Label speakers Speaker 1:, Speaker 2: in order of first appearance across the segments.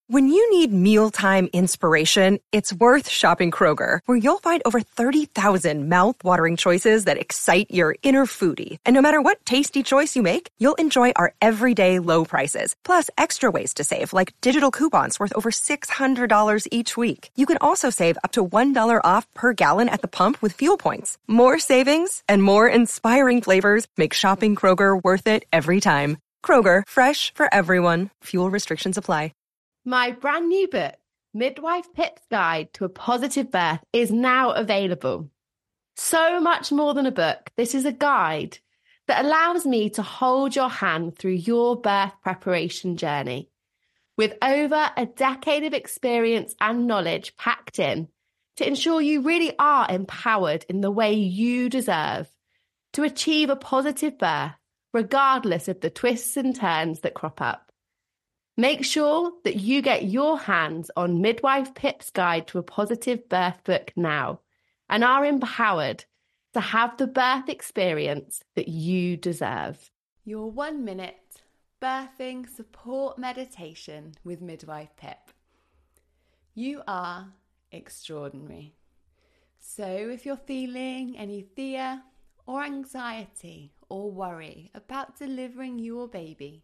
Speaker 1: When you need mealtime inspiration, it's worth shopping Kroger, where you'll find over 30,000 mouth-watering choices that excite your inner foodie. And no matter what tasty choice you make, you'll enjoy our everyday low prices, plus extra ways to save, like digital coupons worth over $600 each week. You can also save up to $1 off per gallon at the pump with fuel points. More savings and more inspiring flavors make shopping Kroger worth it every time. Kroger, fresh for everyone. Fuel restrictions apply.
Speaker 2: My brand new book, Midwife Pip's Guide to a Positive Birth, is now available. So much more than a book, this is a guide that allows me to hold your hand through your birth preparation journey. With over a decade of experience and knowledge packed in to ensure you really are empowered in the way you deserve to achieve a positive birth, regardless of the twists and turns that crop up. Make sure that you get your hands on Midwife Pip's Guide to a Positive Birth book now and are empowered to have the birth experience that you deserve.
Speaker 3: Your 1 minute birthing support meditation with Midwife Pip. You are extraordinary. So if you're feeling any fear or anxiety or worry about delivering your baby,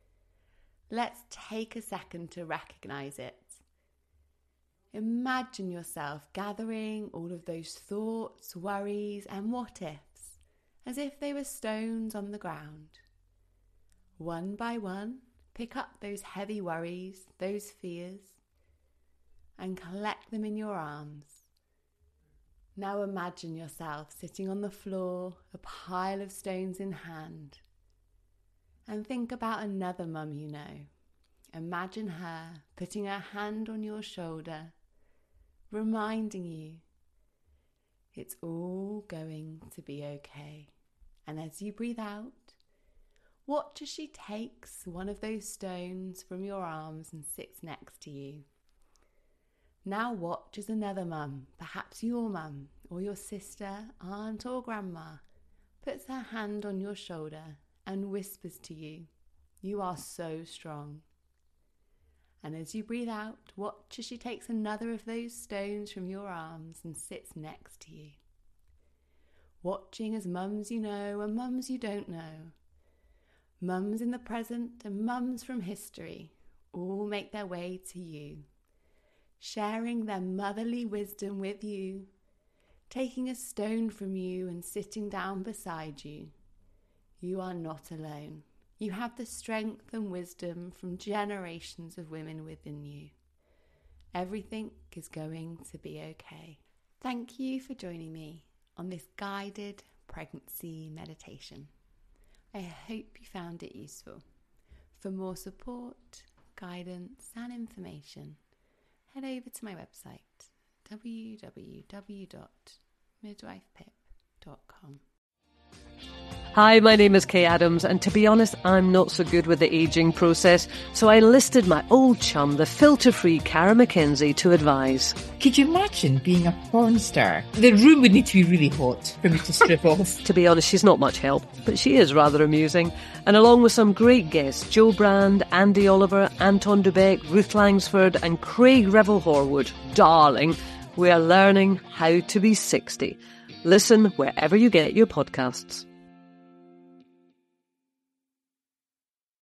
Speaker 3: let's take a second to recognize it. Imagine yourself gathering all of those thoughts, worries, and what-ifs as if they were stones on the ground. One by one, pick up those heavy worries, those fears, and collect them in your arms. Now imagine yourself sitting on the floor, a pile of stones in hand. And think about another mum you know. Imagine her putting her hand on your shoulder, reminding you it's all going to be okay. And as you breathe out, watch as she takes one of those stones from your arms and sits next to you. Now watch as another mum, perhaps your mum or your sister, aunt or grandma, puts her hand on your shoulder and whispers to you, "You are so strong." And as you breathe out, watch as she takes another of those stones from your arms and sits next to you. Watching as mums you know and mums you don't know, mums in the present and mums from history, all make their way to you, sharing their motherly wisdom with you, taking a stone from you and sitting down beside you. You are not alone. You have the strength and wisdom from generations of women within you. Everything is going to be okay. Thank you for joining me on this guided pregnancy meditation. I hope you found it useful. For more support, guidance and information, head over to my website, www.midwifepip.com.
Speaker 4: Hi, my name is Kay Adams, and to be honest, I'm not so good with the ageing process, so I enlisted my old chum, the filter-free Cara McKenzie, to advise.
Speaker 5: Could you imagine being a porn star? The room would need to be really hot for me to strip off.
Speaker 4: To be honest, she's not much help, but she is rather amusing. And along with some great guests, Jo Brand, Andy Oliver, Anton Dubeck, Ruth Langsford and Craig Revel-Horwood, darling, we are learning how to be 60. Listen wherever you get your podcasts.